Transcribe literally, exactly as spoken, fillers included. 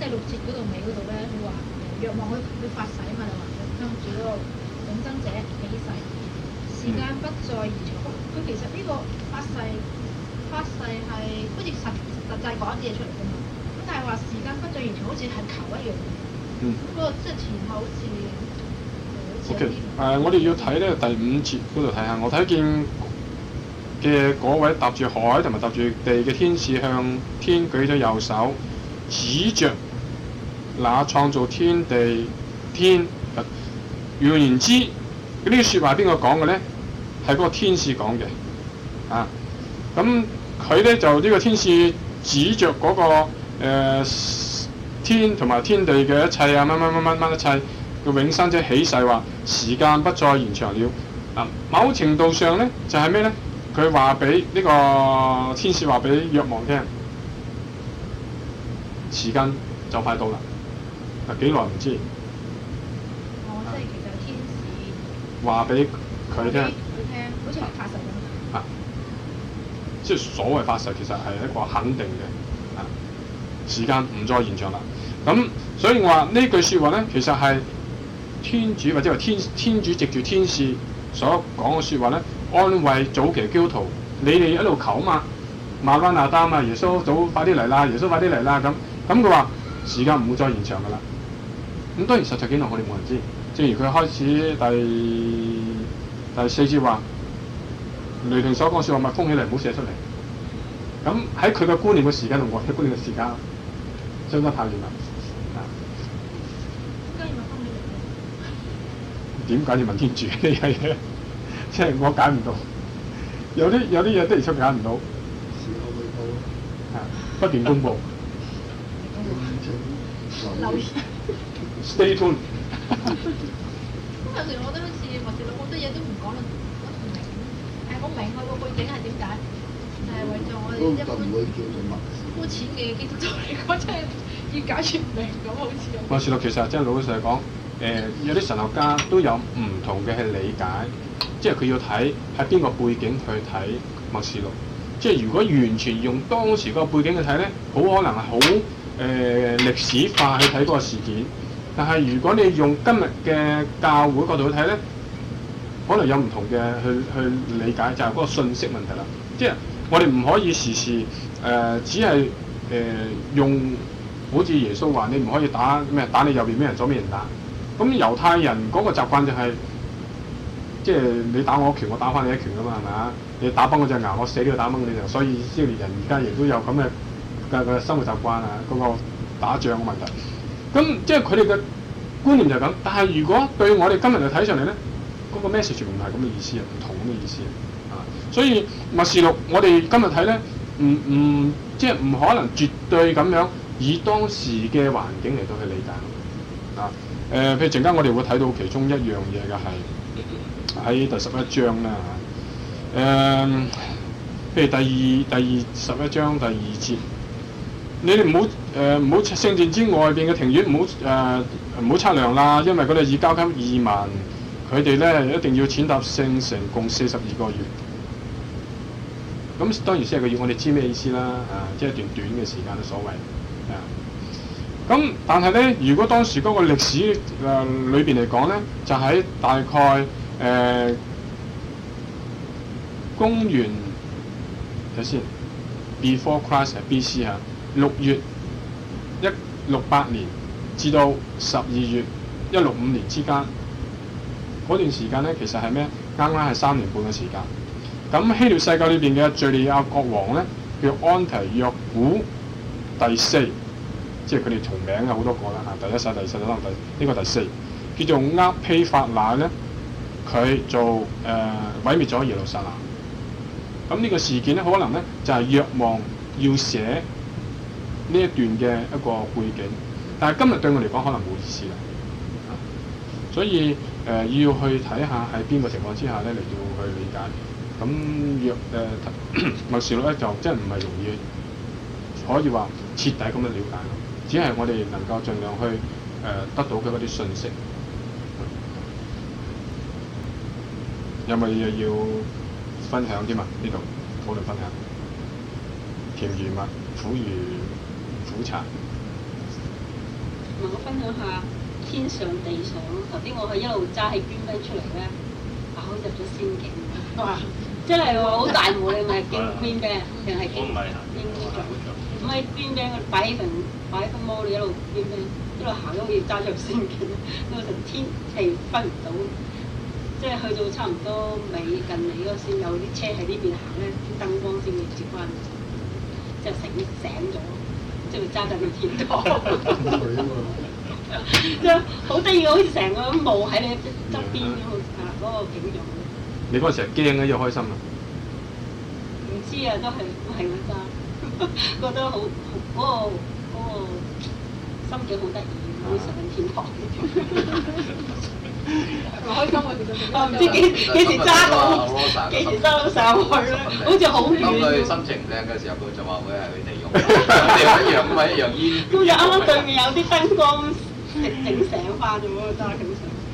第六節嗰度尾嗰度咧，佢話若望佢佢發誓啊嘛，就話向住嗰個永生者起誓，時間不再延長。佢其實呢個發誓發誓係好似實實際講啲嘢出嚟㗎嘛。咁但係話時間不再延長，好似係求一樣嘢。嗯。嗰個即係前後好似好似有啲。 誒、呃，我哋要睇咧第五節嗰度睇下，我睇見嘅嗰位踏住海同埋踏住地嘅天使向天舉咗右手，指着那創造天地天。換言之，呢啲説話邊個講嘅咧？係嗰個天使講嘅。啊，咁佢咧就呢、這個天使指着嗰、那個、呃、天同埋天地嘅一切啊，乜乜乜乜乜一切嘅永生者起誓話，時間不再延長了。啊，某程度上咧就係咩咧？佢話俾呢個天使話俾若望聽，時間就快到啦。啊，幾耐唔知。 哦，即係其實係天使話俾佢聽。 佢聽，好似發誓咁。 啊，即係所謂發誓，其實係一個肯定嘅。啊，時間唔再延長啦。咁所以我話呢句説話咧，其實係天主或者話天天主藉住天使所講嘅説話咧，安慰早期基督徒，你哋一路求啊嘛，馬拉納達啊，耶穌早快啲嚟啦，耶穌快啲嚟啦咁。咁佢話時間唔會再延長㗎啦。咁當然實際幾耐我哋冇人知。正如佢開始第第四節話，雷霆所講説話咪封起嚟，唔好寫出嚟。咁喺佢嘅觀念嘅時間同我嘅觀念嘅時間相差太遠啦。點解要問天主呢樣嘢？即係我解唔到，有啲有啲嘢的而且確解唔到。 時候未到， 啊，不斷公佈。 留意。 Stay tuned。 咁有時我覺得好似默示錄好多嘢都唔講得唔明，係我明佢個背景係點解，係為咗我哋一般膚淺嘅基督徒嚟講，真係要解説唔明咁好似。 默示錄其實真係老實講。誒、呃、有啲神學家都有唔同嘅係理解，即係佢要睇喺邊個背景去睇默示錄。即係如果完全用當時嗰個背景去睇咧，好可能係好誒歷史化去睇嗰個事件。但係如果你用今日嘅教會角度去睇咧，可能有唔同嘅去去理解，就係、是、嗰個信息問題啦。即係我哋唔可以時時誒、呃、只係誒、呃、用好似耶穌話你唔可以打咩打你右邊咩人左邊人打。咁猶太人嗰個習慣就係、是，即係你打我一拳，我打翻你一拳噶嘛，係咪啊？你打崩我隻牙，我死都要打崩你就。所以以色列人而家亦都有咁嘅嘅嘅生活習慣啊，嗰、那個打仗嘅問題。咁即係佢哋嘅觀念就係咁。但係如果對我哋今日嚟睇上嚟咧，嗰、那個 message 唔係咁嘅意思啊，唔同咁嘅意思啊。所以默示錄我哋今日睇咧，唔唔即係唔可能絕對咁樣以當時嘅環境嚟到去理解啊。誒、呃，譬如陣間我哋會睇到其中一樣嘢嘅係喺第十一章啦嚇。誒、呃，譬如第二第二十一章第二節，你哋唔好誒唔好聖殿之外邊嘅庭院唔好誒唔好測量啦，因為佢哋已交給異民，佢哋咧一定要踐踏聖城共四十二個月。咁當然四十個月我哋知咩意思啦，啊，即係一段短嘅時間嘅所謂啊。咁但係咧，如果當時嗰個歷史誒裏邊嚟講咧，就喺大概誒、呃、公元睇先 ，before Christ 係 B C 嚇，六月一六八年至到十二月一六五年之間嗰段時間咧，其實係咩？啱啱係三年半嘅時間。咁希臘世界裏邊嘅敍利亞國王咧，叫安提約古第四。即係佢哋重名有好多個啦嚇，第一世、第二世、第三世，呢、這個第四叫做厄披法乃咧，佢做誒、呃、毀滅咗耶路撒冷。咁呢個事件咧，可能咧就係、是、若望要寫呢一段嘅一個背景，但係今日對我嚟講可能冇意思啦。所以誒、呃、要去睇下喺邊個情況之下咧嚟到去理解。咁若誒默示錄咧就真係唔係容易可以話徹底咁樣了解。只係我哋能夠盡量去誒、呃、得到佢嗰啲信息。有冇嘢要分享添啊？呢度討論分享。甜如蜜，苦如苦茶。 同我分享下天上地上。頭先我係一路揸起捐兵出嚟咧，啊好似入咗仙境。哇！真係喎，好大霧，你咪捐捐兵定係捐捐咗？唔係捐兵，我擺起份擺起份魔，你一路捐兵，一路行都好似揸咗入仙境，因為成天氣分唔到。即係去到差唔多尾近尾嗰先有啲車喺呢邊行咧，啲燈光先會接翻，即係醒醒咗，即係揸緊個天堂。即係好得意，好似成個霧喺你側邊咁啊！嗰、那個景象。 你嗰陣時係驚啊，又開心啊？ 唔知啊，都係都係咁揸，覺得好嗰、那個嗰、那個心境好得意，好似上緊天堂。 開心我哋就我唔知幾幾時揸到，幾時揸到上去咧，好似好遠。 當佢心情唔靚嘅時候，佢就話會係去地獄，地獄一樣咁嘛，一樣煙。 咁就啱啱對面有啲燈光整醒翻咗，揸緊上。